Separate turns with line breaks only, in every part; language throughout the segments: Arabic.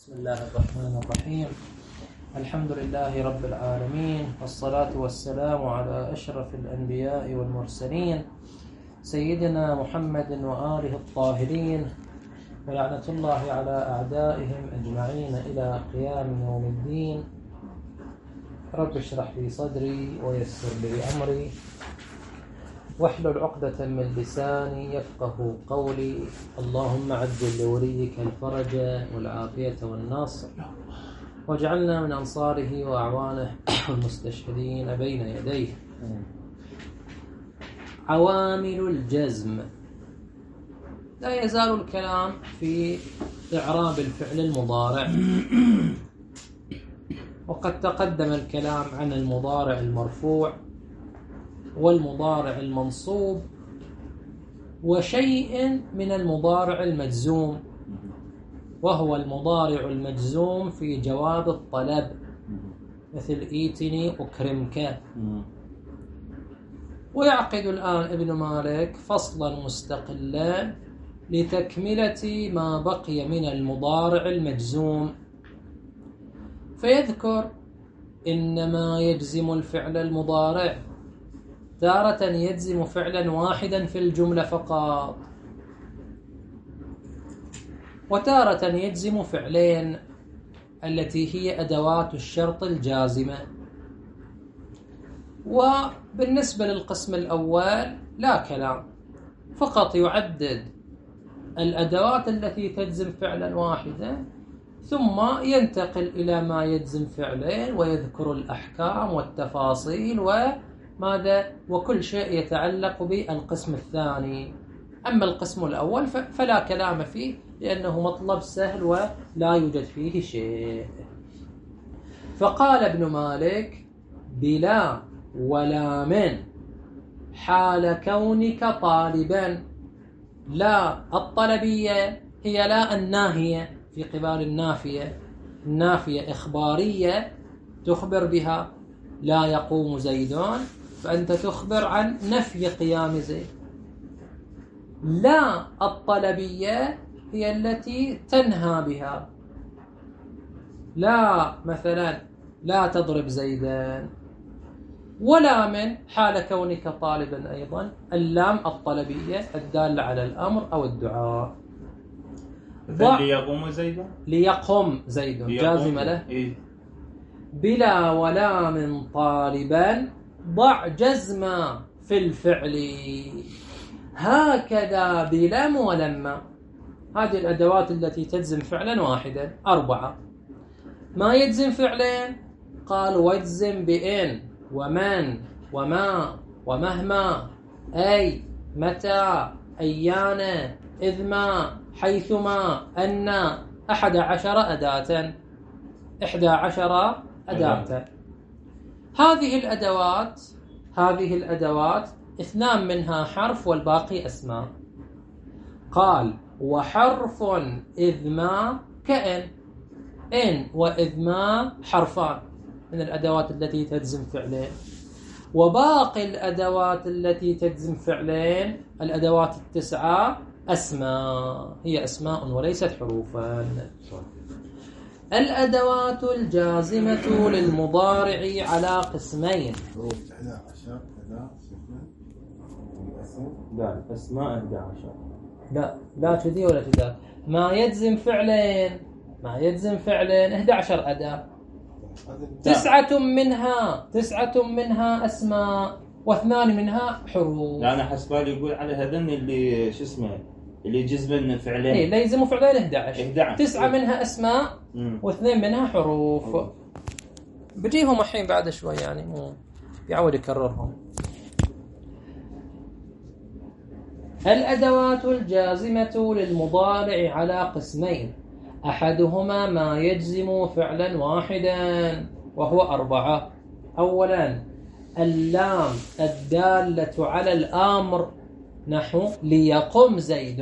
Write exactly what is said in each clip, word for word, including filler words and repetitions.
بسم الله الرحمن الرحيم. الحمد لله رب العالمين، والصلاة والسلام على أشرف الأنبياء والمرسلين سيدنا محمد وآله الطاهرين، ولعنة الله على أعدائهم أجمعين إلى قيام يوم الدين. رب اشرح لي صدري ويسر لي أمري واحلل عقدة من لساني يفقه قولي. اللهم عجل لوليك الفرج والعافية والنصر، واجعلنا من أنصاره وأعوانه المستشهدين بين يديه. عوامل الجزم. لا يزال الكلام في إعراب الفعل المضارع، وقد تقدم الكلام عن المضارع المرفوع والمضارع المنصوب وشيء من المضارع المجزوم، وهو المضارع المجزوم في جواب الطلب، مثل ايتني أكرمك. ويعقد الآن ابن مالك فصلا مستقلا لتكملة ما بقي من المضارع المجزوم، فيذكر إنما يجزم الفعل المضارع تارة يجزم فعلا واحدا في الجملة فقط، وتارة يجزم فعلين التي هي أدوات الشرط الجازمة. وبالنسبة للقسم الأول لا كلام، فقط يعدد الأدوات التي تجزم فعلا واحدا، ثم ينتقل إلى ما يجزم فعلين ويذكر الأحكام والتفاصيل وماذا وكل شيء يتعلق بالقسم الثاني. أما القسم الأول فلا كلام فيه، لأنه مطلب سهل ولا يوجد فيه شيء. فقال ابن مالك: بلا ولا من حال كونك طالبا. لا الطلبية هي لا الناهية في قبال النافية. النافية إخبارية تخبر بها لا يقوم زيدون، فأنت تخبر عن نفي قيام زيد. لا الطلبية هي التي تنهى بها، لا مثلا لا تضرب زيدا. ولا من حال كونك طالبا أيضا، اللام الطلبية الدالة على الأمر أو الدعاء.
ليقوم زيد،
ليقوم زيد جازم له.
إيه؟
بلا ولا من طالبا ضع جزما في الفعل، هكذا بلم ولما. هذه الأدوات التي تجزم فعلا واحدا أربعة. ما يجزم فعلين قال: واجزم بإن ومن وما ومهما، أي متى أيان إذ ما حيثما أن. أحد عشر أداة، إحدى عشر أداة. هذه الأدوات هذه الأدوات اثنان منها حرف والباقي أسماء. قال: وحرف إذ ما كأن. إن وإذ ما حرفان من الأدوات التي تجزم فعلين، وباقي الأدوات التي تجزم فعلين الأدوات التسعة أسماء، هي أسماء وليست حروفا. الأدوات الجازمة للمضارع على قسمين.
لا أسماء أحد عشر.
لا لا تدي ولا تدي. ما يجزم فعلين ما يجزم فعلين أحد عشر أداة، تسعة منها تسعة منها أسماء واثنان منها حروف.
لا أنا حسبالي يقول على هذن اللي شو اسمه اللي جزم فعلين.
إيه لا يلزم فعلين أحد عشر.
أحد عشر
تسعة منها أسماء
مم.
واثنين منها حروف. مم. بجيهم الحين بعد شوي، يعني مو يعود يكررهم. الأدوات الجازمة للمضارع على قسمين: أحدهما ما يجزم فعلا واحدا وهو أربعة. أولا اللام الدالة على الأمر، نحو ليقم زيد،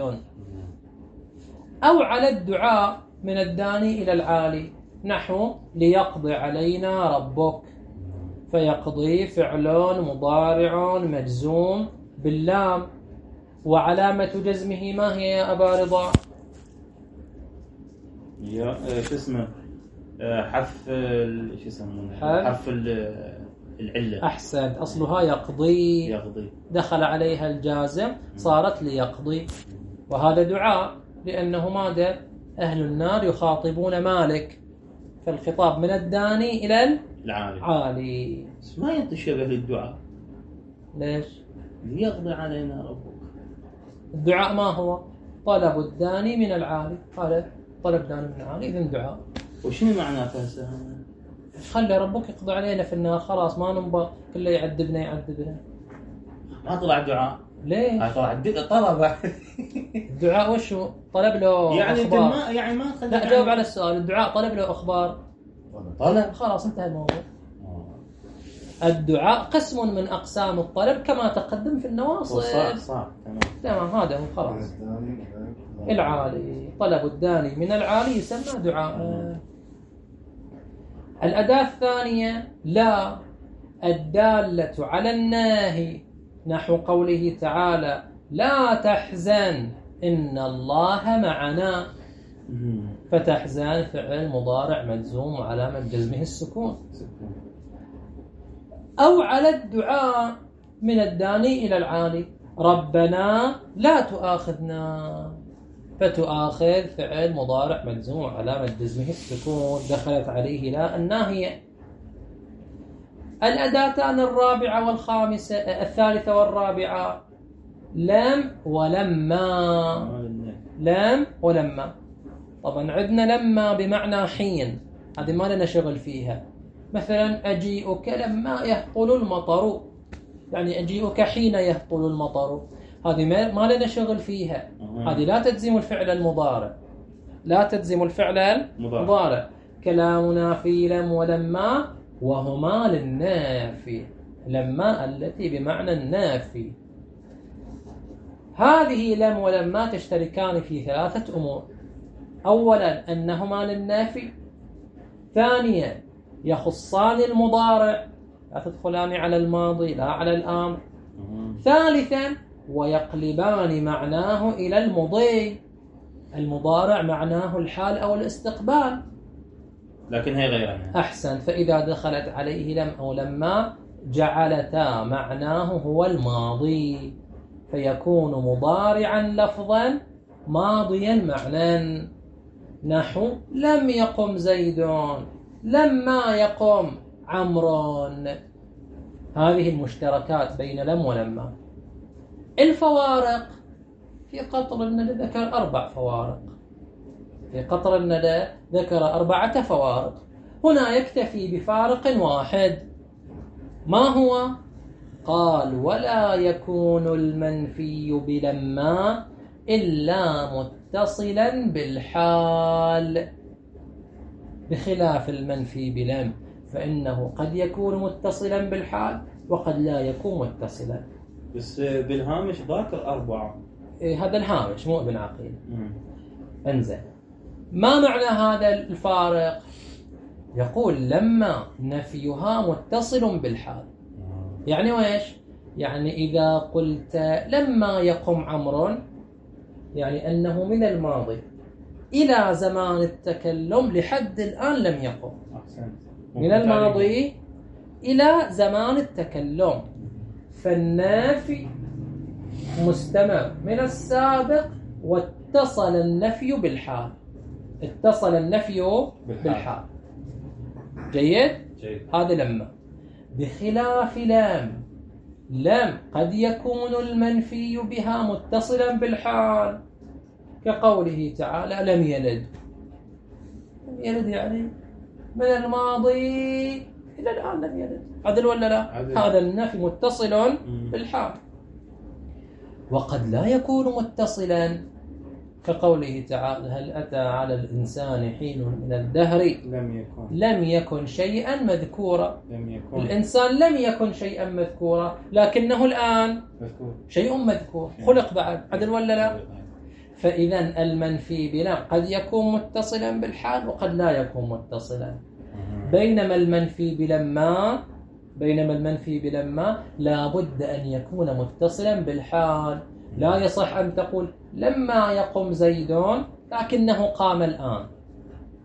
أو على الدعاء من الداني إلى العالي، نحو ليقضي علينا ربك، فيقضي فعل مضارع مجزوم باللام. وعلامة جزمه ما هي يا أبا رضا؟
يا شو اسمه حرف شو يسمونه حرف العلة.
أحسنت. أصلها يقضي.
يقضي
دخل عليها الجازم صارت ليقضي. وهذا دعاء لأنه ماذا؟ أهل النار يخاطبون مالك، فالخطاب من الداني إلى العالي.
ما يتشبه للدعاء.
ليش؟
ليقضي علينا ربك.
الدعاء ما هو؟ طلب الداني من العالي. قال طلب داني من العالي، إذن دعاء.
وشنو معناه فهسه؟
خلي ربك يقضي علينا في النار، خلاص ما نبغى كله يعذبنا يعذبنا.
ما طلع دعاء.
ليه؟
طلع طلب.
الدعاء وشو؟ طلب له
يعني
أخبار.
ما يعني ما
لا يعني... جاوب على السؤال. الدعاء طلب له أخبار.
طلب
خلاص انتهى الموضوع. الدعاء قسم من أقسام الطلب كما تقدم في النواصب.
صح صح تمام
تمام. هذا هو خلاص. العالي، طلب الداني من العالي يسمى دعاء. الأداة الثانية لا، الدالة على الناهي، نحو قوله تعالى لا تحزن إن الله معنا. فتحزن فعل مضارع مجزوم وعلامة جزمه السكون. أو على الدعاء من الداني إلى العالي، ربنا لا تؤاخذنا. فتؤاخذ فعل مضارع مجزوم وعلامة جزمه السكون، دخلت عليه لا الناهية. الأداتان الرابعة والخامسة الثالثة والرابعة لم ولما. لم ولما. طبعا عندنا لما بمعنى حين، هذه ما لنا شغل فيها. مثلا أجيئك لما يهطل المطر، يعني أجيئك حين يهطل المطر، هذه ما لنا شغل فيها. هذه لا تجزم الفعل المضارع، لا تجزم الفعل المضارع. كلامنا في لم ولما وهما للنافي، لما التي بمعنى النافي. هذه لم ولما تشتركان في ثلاثة أمور. أولا أنهما للنافي، ثانيا يخصان المضارع، لا تدخلان على الماضي لا على الآمر، ثالثا ويقلبان معناه إلى المضي، المضارع معناه الحال أو الاستقبال،
لكن هي غيرها.
أحسن. فإذا دخلت عليه لم أو لما جعلتا معناه هو الماضي، فيكون مضارعا لفظا ماضيا معنى، نحو لم يقم زيد لما يقم عمرو. هذه المشتركات بين لم ولما. الفوارق في قطر الندى ذكر أربع فوارق. في قطر الندى ذكر أربعة فوارق. هنا يكتفي بفارق واحد. ما هو؟ قال ولا يكون المنفي بلما إلا متصلا بالحال، بخلاف المنفي بلم فإنه قد يكون متصلا بالحال وقد لا يكون متصلا.
بس بالهامش ذاكر أربعة.
إيه هذا الهامش مو ابن عقيل. انزل. ما معنى هذا الفارق؟ يقول لما نفيها متصل بالحال. يعني وإيش؟ يعني إذا قلت لما يقم عمرو، يعني أنه من الماضي إلى زمان التكلم لحد الآن لم يقم. من الماضي إلى زمان التكلم، فالنافي مستمر من السابق واتصل النفي بالحال. اتصل النفي بالحال, بالحال. جيد؟
جيد.
هذا لما. بخلاف لام، لم قد يكون المنفي بها متصلا بالحال، كقوله تعالى لم يلد. لم يلد يعني من الماضي إلى الآن لم يلد. عدل ولا لا؟ عدل. هذا النفي متصل بالحال. وقد لا يكون متصلا، كقوله تعالى هل أتى على الإنسان حين من الدهر
لم يكن
لم يكن شيئا مذكورا.
لم يكن.
الإنسان لم يكن شيئا مذكورا، لكنه الآن
مذكور.
شيء مذكور، خلق بعد. عدل ولا لا؟ فإذا المنفي بلا قد يكون متصلا بالحال وقد لا يكون متصلا. بينما المنفي بلما بينما المنفي بلما لا بد أن يكون متصلا بالحال. لا يصح أن تقول لما يقوم زيد لكنه قام الآن،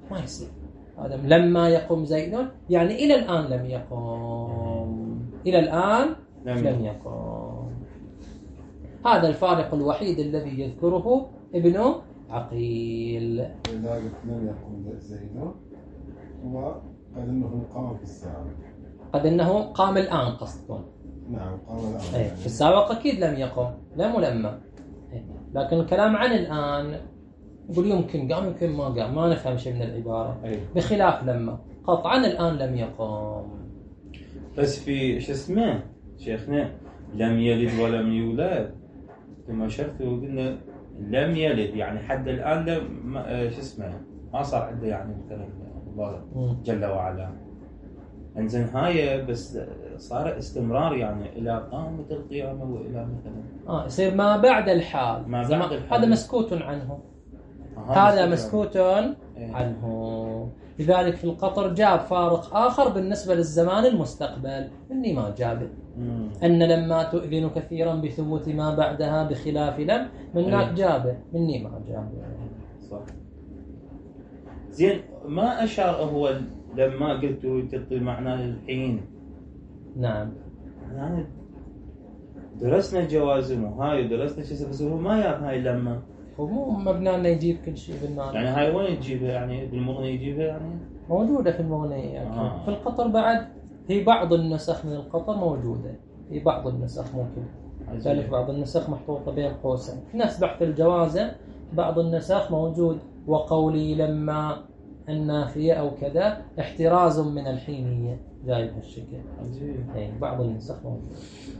ما يصير. هذا لما يقوم زيد يعني إلى الآن لم يقوم، إلى الآن لم, لم يقوم. هذا الفارق الوحيد الذي يذكره ابن عقيل.
إذا قلت لم يقوم زيد وقد أنه قام في السابق،
قد أنه قام الآن قصدكم.
نعم قام الآن.
أيه. في السابق أكيد لم يقم، لا ملمة. أيه. لكن الكلام عن الآن يقول يمكن قام يمكن ما قام، ما نفهم شيء من العبارة.
أيه.
بخلاف لما قطعا الآن لم يقم.
بس في شو اسمه شيخنا لم يلد ولم يولد كما شرط وقلنا لم يلد يعني حد الآن لم شو اسمه ما صار عنده يعني مثلا الله جل وعلا. انزين هاي بس صار استمرار يعني الى قامة القيامة والى مثلا
اه يصير ما بعد الحال.
ما بعد الحال.
هذا مسكوت عنه.
آه
هذا مسكوت
عنه.
عنه. لذلك في القطر جاب فارق آخر بالنسبة للزمان المستقبل إني ما جابه.
مم.
أن لما تؤذن كثيرا بثبوت ما بعدها بخلاف لم منك جابه مني ما جابه.
صح. زين ما أشار هو لما قلتوا تعطي معناه الحين.
نعم.
يعني درسنا الجوازم وهاي ودرسنا شيء بس هو ما يعرف هاي لما.
هو مو مبنى انه يجيب كل شيء بالمعنى.
يعني هاي وين يجيبها يعني بالمغني يجيبها يعني؟
موجودة في المغنية.
آه.
في القطر بعد هي بعض النسخ من القطر موجودة. هي بعض النسخ ممكن. ذلك بعض النسخ محطوطة بين قوسين. في نفس بحث الجوازة بعض النسخ موجود وقولي لما النافية أو كذا احتراز من الحينية جاي بهالشكل. أي بعض النسخ موجود.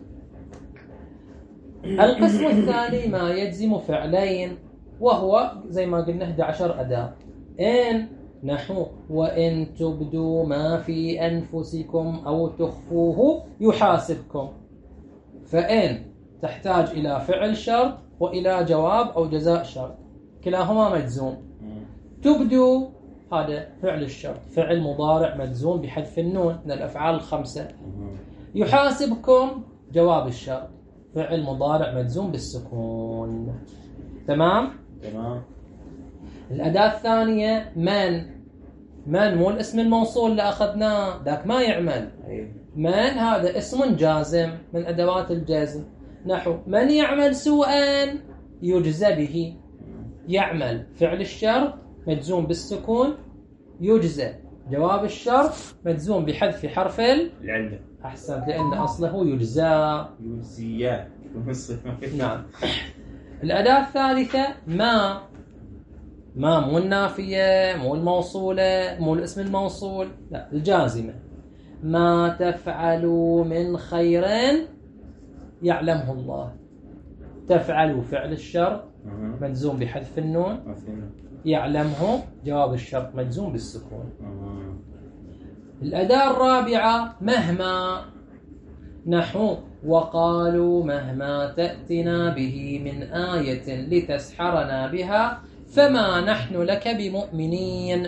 القسم الثاني ما يجزم فعلين وهو زي ما قلنا إحدى عشرة أداة. إن نحو وإن تبدوا ما في أنفسكم أو تخفوه يحاسبكم. فإن تحتاج إلى فعل شرط وإلى جواب أو جزاء شرط كلاهما مجزوم. تبدوا هذا فعل الشرط فعل مضارع مجزوم بحذف النون من الأفعال الخمسة. يحاسبكم جواب الشرط فعل مضارع مجزوم بالسكون. تمام؟
تمام.
الأداة الثانية من من مو الاسم الموصول اللي أخذناه ذاك ما يعمل. من هذا اسم جازم من أدوات الجزم. نحو من يعمل سوءا يجزى به. يعمل فعل الشرط مجزوم بالسكون يجزى جواب الشرط مجزوم بحذف حرف
العلة.
أحسنت لأن أصله يجزى.
يجزيان.
نعم. الأداة الثالثة ما ما مو النافية مو الموصولة مو الاسم الموصول لا الجازمة. ما تفعلوا من خير يعلمه الله. تفعلوا فعل الشرط مجزوم بحذف النون يعلمه جواب الشرط مجزوم بالسكون. الأداة الرابعة مهما. نحو وقالوا مهما تأتنا به من آية لتسحرنا بها فما نحن لك بمؤمنين.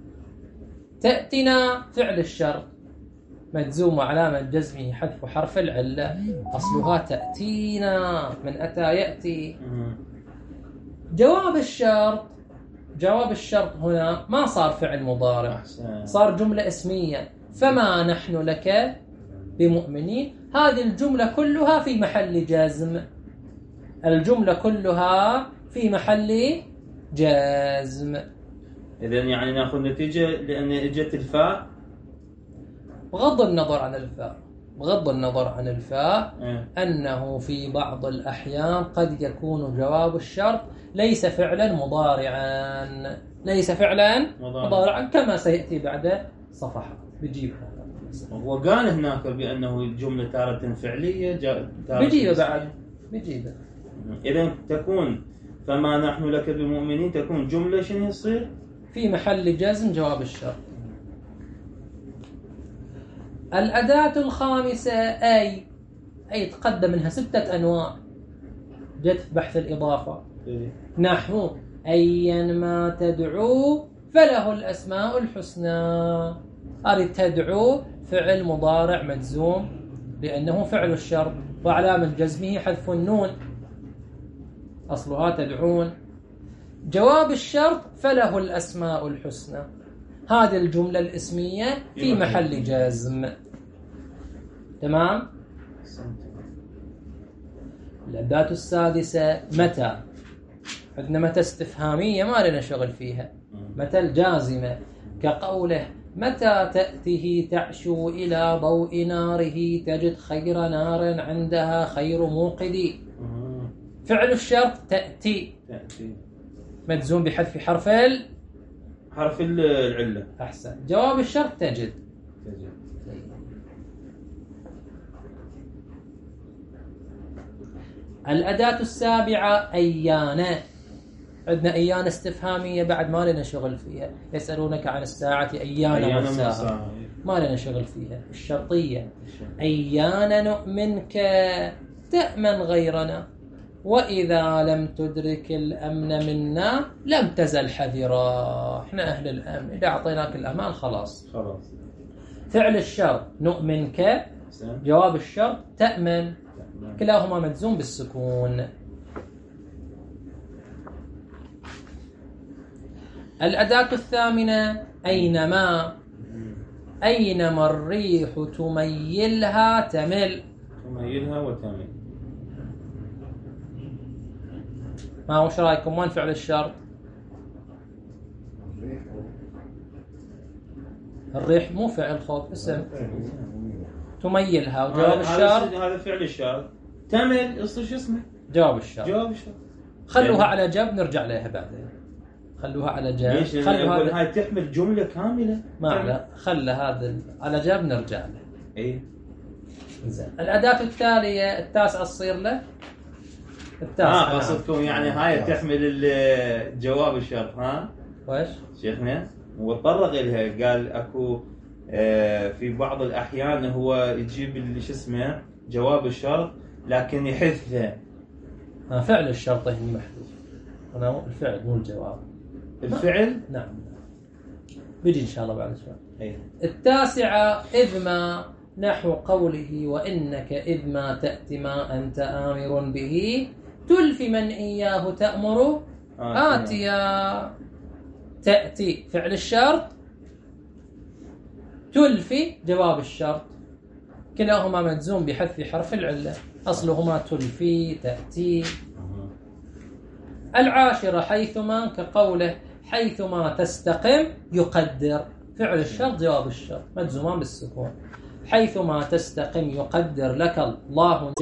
تأتنا فعل الشرط مجزوم وعلامة جزمه حذف حرف العلة أصلها تأتينا من أتى يأتي. جواب الشرط جواب الشرط هنا ما صار فعل مضارع صار جملة اسمية. فما نحن لك بمؤمنين هذه الجملة كلها في محل جزم. الجملة كلها في محل جزم.
إذن يعني نأخذ نتيجة لأن إجت الفاء
بغض النظر عن الفاء بغض النظر عن الفاء
اه.
أنه في بعض الأحيان قد يكون جواب الشرط ليس فعلا مضارعا ليس فعلا
مضارع.
مضارعا كما سيأتي بعد صفحة بجيبها.
وقال هناك بأنه الجملة تارة فعلية
بجيبه بعد بجيبه.
إذن تكون فما نحن لك بمؤمنين تكون جملة شنو يصير
في محل جزم جواب الشرط. الأداة الخامسة أي أي تقدم منها ستة أنواع جت في بحث الإضافة.
إيه؟
نحو أيا ما تدعو فله الأسماء الحسنى. أريد تدعو فعل مضارع مجزوم لأنه فعل الشرط وعلامة جزمه حذف النون أصلها تدعون. جواب الشرط فله الأسماء الحسنى هذه الجملة الاسمية في محل جزم. تمام. الأداة السادسة متى. عندنا متى استفهامية ما لنا شغل فيها. متى الجازمة كقوله متى تأتيه تعشو إلى ضوء ناره تجد خير نار عندها خير موقد. فعل الشرط تأتي
تأتي
مجزوم بحذف حرف ال
حرف العلة.
أحسن. جواب الشرط تجد.
تجد.
الأداة السابعة أيان. عندنا أيان استفهامية بعد ما لنا شغل فيها. يسألونك عن الساعة أيان مرساها ما لنا شغل فيها. الشرطية أيان نؤمنك تأمن غيرنا وإذا لم تدرك الأمن منا لم تزل حذرا. احنا أهل الأمن، إذا أعطيناك الأمان خلاص.
خلاص.
فعل الشرط نؤمنك، جواب الشرط تأمن، كلاهما مجزوم بالسكون. الأداة الثامنة أينما. أينما الريح تميلها تمل.
تميلها وتمل.
ما هو شو رايكم؟ وين فعل الشرط؟ الريح مو فعل خوف، اسم. تميلها وجواب الشرط
هذا فعل الشرط. تمل يصير شو اسمه؟
جواب الشرط.
جواب الشرط.
خلوها على جنب نرجع لها بعدين. خلوها على جنب.
ليش؟ خلوها هاي تحمل جملة كاملة.
ما لا خلى هذا على جنب نرجع له.
اي
زين. الأداة التالية التاسعة تصير له التاسعة.
اه قصدكم يعني هاي تحمل الجواب الشرط. ها
ويش
شيخنا وتطرق لها قال اكو آه في بعض الأحيان هو يجيب اللي شو اسمه جواب الشرط لكن يحذفه.
آه فعل الشرط هنا محذوف. أنا الفعل مو الجواب.
الفعل
نعم بيجي إن شاء الله بعد شوي.
أيه.
التاسعة إذ ما نحو قوله وإنك إذ ما تأتي ما أنت آمر به تلفي من إياه تأمر آه آتيا. تأتي فعل الشرط، تلفي جواب الشرط، كلاهما مجزوم بحذف حرف العلة، أصلهما تلفي تأتي. العاشرة حيثما كقوله حيثما تستقم يقدر. فعل الشرط جواب الشرط مجزومان بالسكون. حيثما تستقم يقدر لك الله.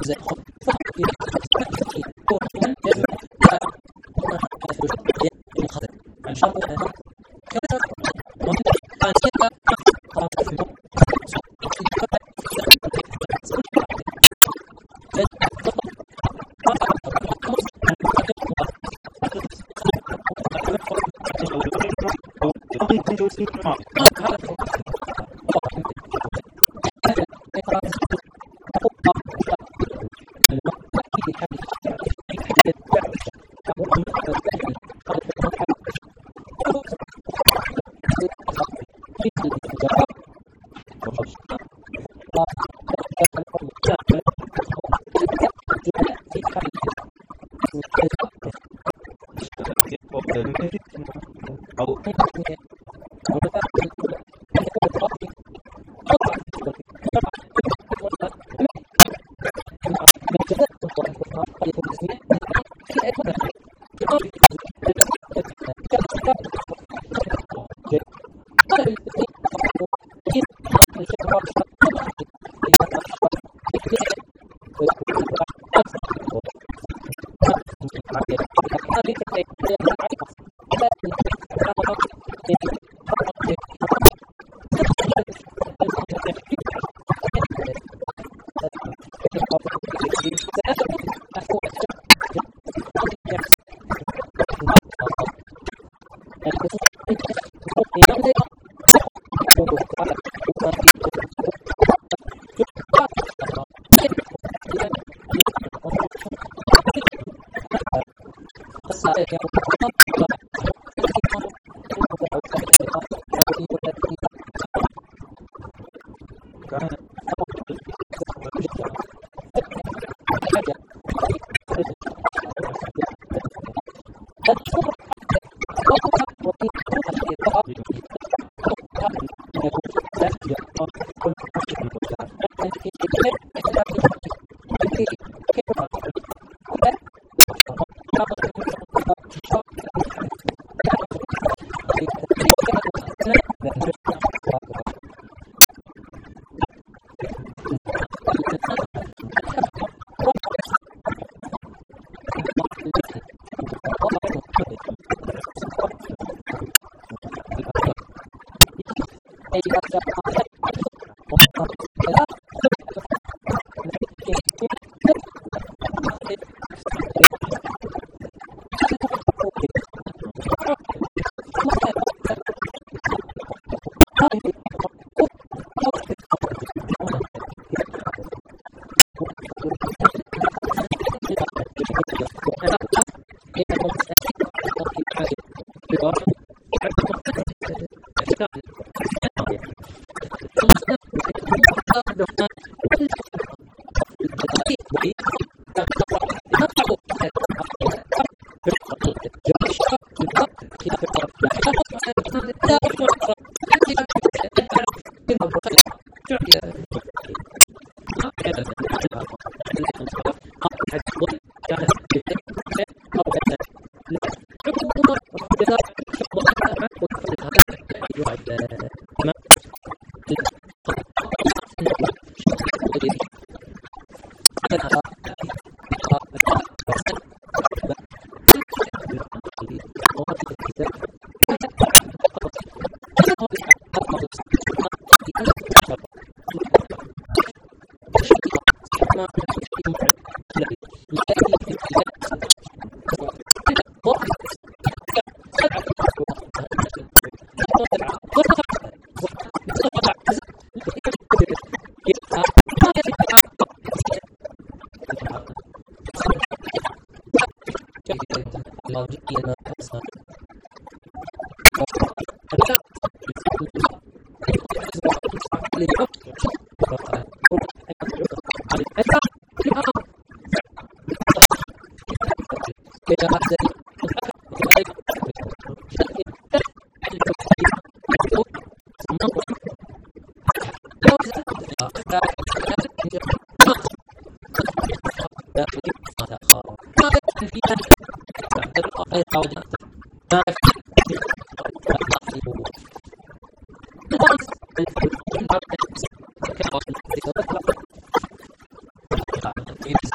It's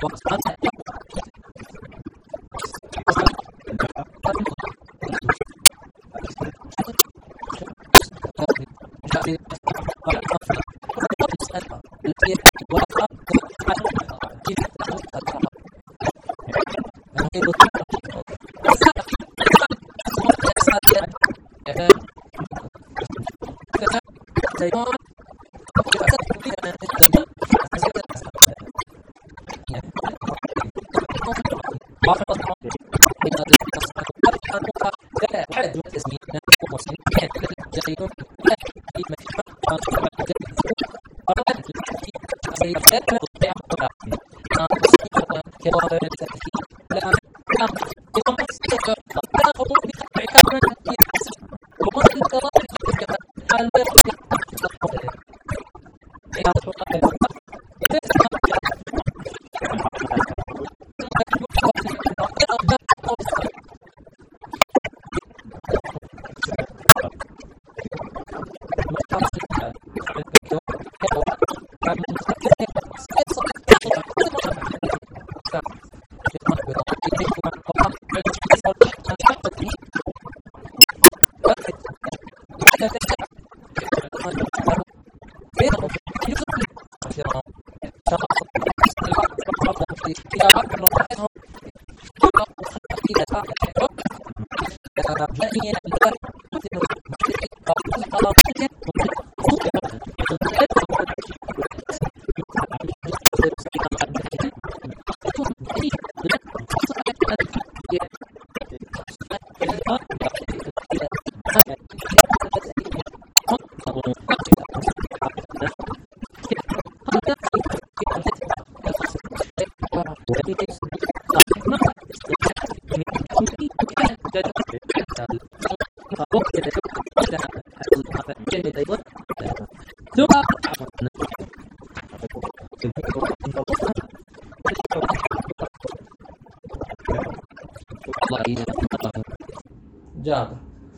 جابر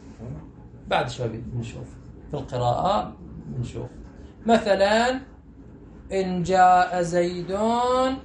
بعد شوي نشوف في القراءة نشوف مثلا إن جاء زيدون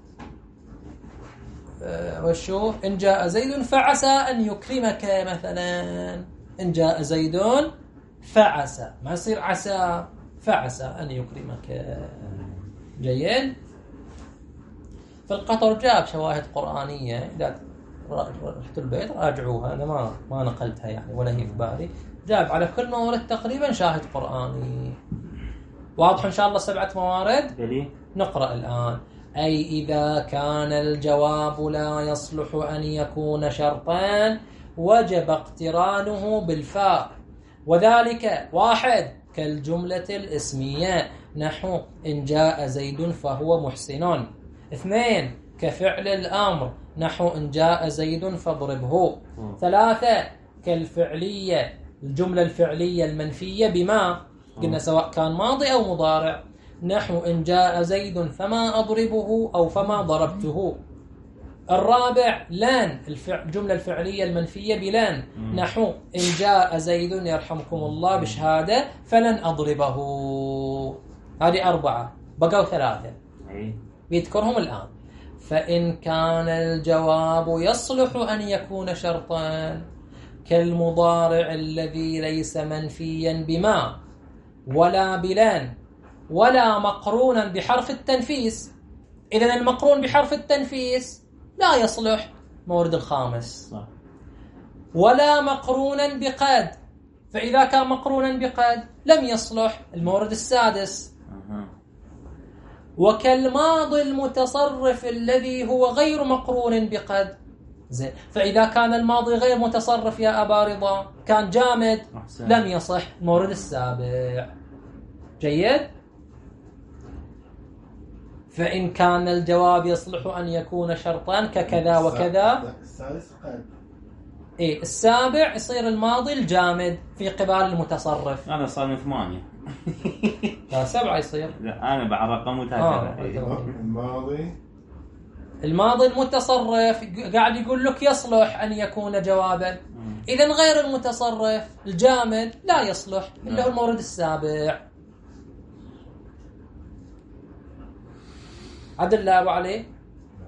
أه وشو إن جاء زيد فعسى أن يكرمك مثلا إن جاء زيدون فعسى ما يصير عسى فعسى أن يكرمك. جيد. في القطر جاب شواهد قرآنية إذا رحت البيت راجعوها أنا ما ما نقلتها يعني ولا هي في بالي. جاب على كل مورد تقريبا شاهد قرآني. واضح إن شاء الله سبعة موارد.
دليل.
نقرأ الآن. أي إذا كان الجواب لا يصلح أن يكون شرطان وجب اقترانه بالفاء وذلك واحد كالجملة الاسمية نحو إن جاء زيد فهو محسن. اثنين كفعل الأمر نحو إن جاء زيد فاضربه. ثلاثة كالفعلية الجملة الفعلية المنفية بما قلنا سواء كان ماضي أو مضارع نحو إن جاء زيد فما أضربه أو فما ضربته. الرابع لان الجملة الفعلية المنفية بلان نحو إن جاء زيد يرحمكم الله بشهادة فلن أضربه. هذه أربعة بقوا ثلاثة بيذكرهم الآن. فإن كان الجواب يصلح أن يكون شرطا كالمضارع الذي ليس منفيا بما ولا بلان ولا مقرونا بحرف التنفيس. إذن المقرون بحرف التنفيس لا يصلح مورد الخامس. ولا مقرونا بقد فإذا كان مقرونا بقد لم يصلح المورد السادس. وكالماضي المتصرف الذي هو غير مقرون بقد زين. فإذا كان الماضي غير متصرف يا أبا رضا كان جامد لم يصح المورد السابع. جيد. فإن كان الجواب يصلح أن يكون شرطان ككذا وكذا.
السادس قد
إيه السابع يصير الماضي الجامد في قبال المتصرف.
أنا صار من ثمانية.
لا سبعة يصير.
لا أنا بعد رقم هكذا.
آه.
الماضي
الماضي المتصرف قاعد يقول لك يصلح أن يكون جوابا. إذن غير المتصرف الجامد لا يصلح إلا هو المورد السابع. عدل الله أبو علي.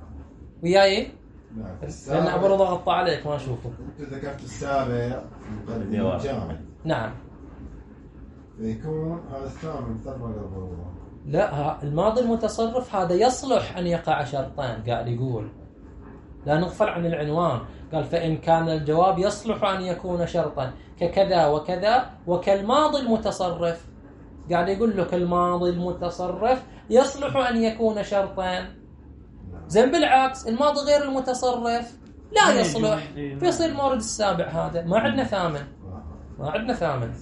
وياي؟
نعم.
لأن أبو رضا غطى عليك ما أشوفه.
أنت ذكرت السابع مقدم الجامع.
نعم.
فيكون هذا الثامن مثل ما قال أبو رضا.
لا، الماضي المتصرف هذا يصلح أن يقع شرطان، قاعد يقول لا نغفل عن العنوان. قال فإن كان الجواب يصلح أن يكون شرطا ككذا وكذا وكالماضي المتصرف. قاعد يقول لك الماضي المتصرف يصلح أن يكون شرطا. زين بالعكس الماضي غير المتصرف لا يصلح، فيصير المورد السابع هذا. ما عندنا ثامن، ما عندنا ثامن.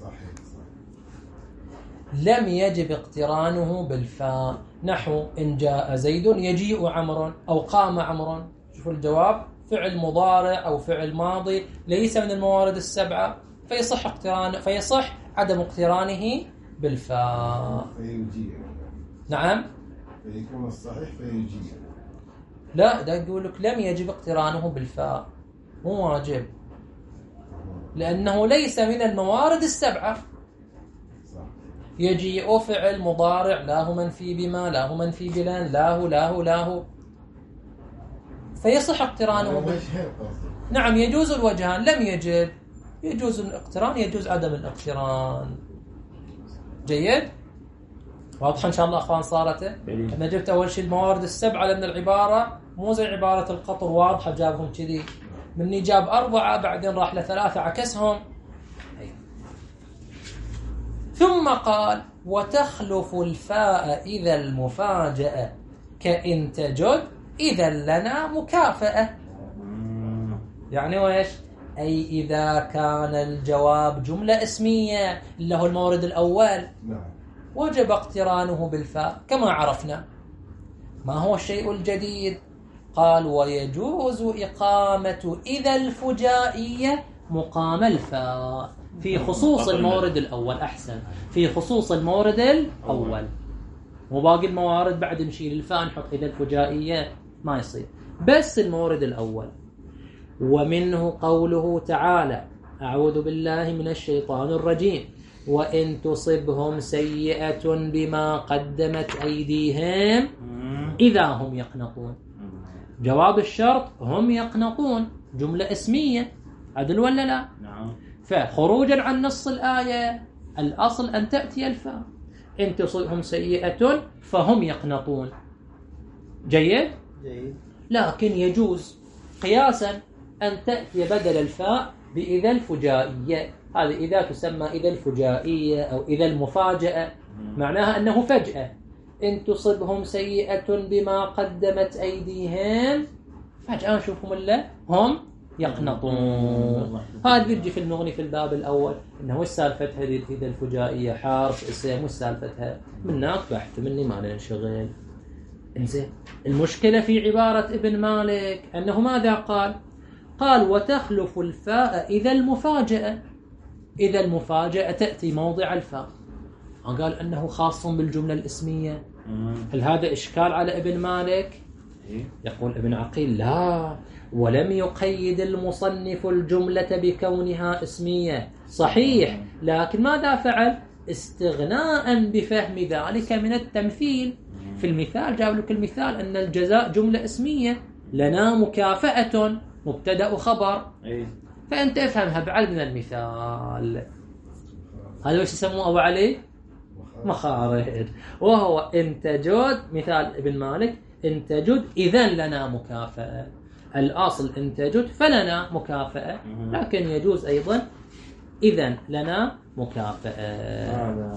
لم يجب اقترانه بالفاء، نحو إن جاء زيد يجيء عمرو أو قام عمرو. شوفوا الجواب فعل مضارع أو فعل ماضي ليس من الموارد السبعة، فيصح اقتران فيصح عدم اقترانه بالفاء.
فيجيء.
نعم.
فيكون الصحيح فيجيء.
لا، ده يقول لك لم يجب اقترانه بالفاء، مو واجب، لأنه ليس من الموارد السبعة. يجيء فعل مضارع لا هو منفي بما لا هو منفي بلان لا هو لا هو لا هو، فيصح اقترانه بالفاء. نعم يجوز الوجهان. لم يجب يجوز الاقتران، يجوز عدم الاقتران. جيد، واضح إن شاء الله أخوان صارت. أنا جبت أول شيء الموارد السبعة لأن العبارة مو زي عبارة القطر واضحة جابهم كذي، مني جاب أربعة بعدين راح لثلاثة عكسهم. ثم قال وتخلف الفاء إذا المفاجأة كإن تجد إذا لنا مكافأة. يعني وإيش؟ أي إذا كان الجواب جملة اسمية اللي هو المورد الأول وجب اقترانه بالفاء كما عرفنا. ما هو الشيء الجديد؟ قال ويجوز إقامة إذا الفجائية مقام الفاء في خصوص المورد الأول. أحسن، في خصوص المورد الأول، وباقي الموارد بعد نشيل الفاء نحط إذا الفجائية ما يصير، بس المورد الأول. ومنه قوله تعالى أعوذ بالله من الشيطان الرجيم وإن تصبهم سيئة بما قدمت أيديهم إذا هم يقنطون. جواب الشرط هم يقنطون جملة اسمية، عدل ولا لا؟
نعم.
فخروجا عن نص الآية الأصل أن تأتي الفاء. إن تصبهم سيئة فهم يقنطون. جيد؟
جيد.
لكن يجوز قياسا أن تأتي بدل الفاء بإذا الفجائية. هذه إذا تسمى إذا الفجائية أو إذا المفاجأة، معناها أنه فجأة. إن تصبهم سيئة بما قدمت أيديهم فجأة نشوفهم إلا هم يقنطون. هذا بيجي في المغني في الباب الأول إنه وش سالفتها إذا الفجائية حرف اسم وش سالفتها من هناك بحث مني ما ننشغل. إنزين المشكلة في عبارة ابن مالك أنه ماذا قال؟ قال وتخلف الفاء إذا المفاجأة. إذا المفاجأة تأتي موضع الفاء، قال أنه خاص بالجملة الاسمية. هل هذا إشكال على ابن مالك؟ يقول ابن عقيل لا، ولم يقيد المصنف الجملة بكونها اسمية. صحيح، لكن ماذا فعل؟ استغناء بفهم ذلك من التمثيل. في المثال جاب لك المثال أن الجزاء جملة اسمية، لنا مكافأة مبتدأ خبر، فأنت افهمها بعد من المثال. هذا وش يسموه أبو علي؟ مخارج. وهو إن تجد مثال ابن مالك إن تجد إذن لنا مكافأة. الأصل إن تجد فلنا مكافأة، لكن يجوز أيضا إذن لنا مكافأة.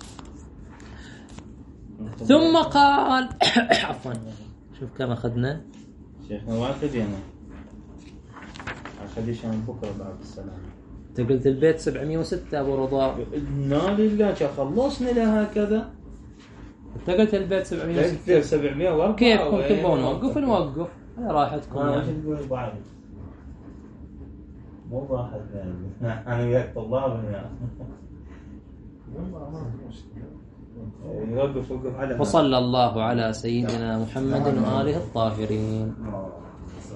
ثم قال عفوا شوف كم أخذنا
شيخنا واحد يعني أخذيش عن بكرة بعد السلام.
أنت قلت البيت سبعمية وستة أبو رضا.
إنا لله خلصنا لها كذا.
أنت قلت البيت سبعمية وستة.
سبعمية وأربعة.
كيف كنت تبون نوقف نوقف؟ هذا راحتكم.
أنا شو تقول بعد؟ مو راحت يعني. أنا وياك طلاب يعني. يوقف وقف على.
وصلى الله على سيدنا محمد وآله الطاهرين.